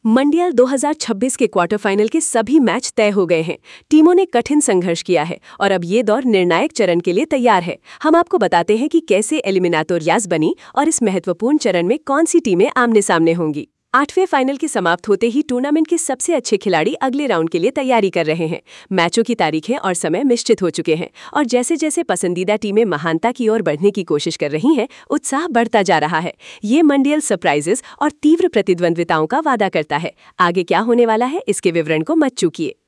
मंडियल 2026 के quarter final के सभी मैच तय हो गए हैं। टीमों ने कठिन संघर्ष किया है और अब ये दौर निर्णायक चरण के लिए तैयार है। हम आपको बताते हैं कि कैसे एलिमिनेटोरियाज बनी और इस महत्वपूर्ण चरण में कौन सी टीमें आमने सामने होंगी। आठवें फाइनल के समाप्त होते ही टूर्नामेंट के सबसे अच्छे खिलाड़ी अगले राउंड के लिए तैयारी कर रहे हैं। मैचों की तारीखें और समय निश्चित हो चुके हैं और जैसे जैसे पसंदीदा टीमें महानता की ओर बढ़ने की कोशिश कर रही हैं, उत्साह बढ़ता जा रहा है। ये मंडियल सरप्राइजेस और तीव्र प्रतिद्वंद्विताओं का वादा करता है। आगे क्या होने वाला है, इसके विवरण को मत चूकिए।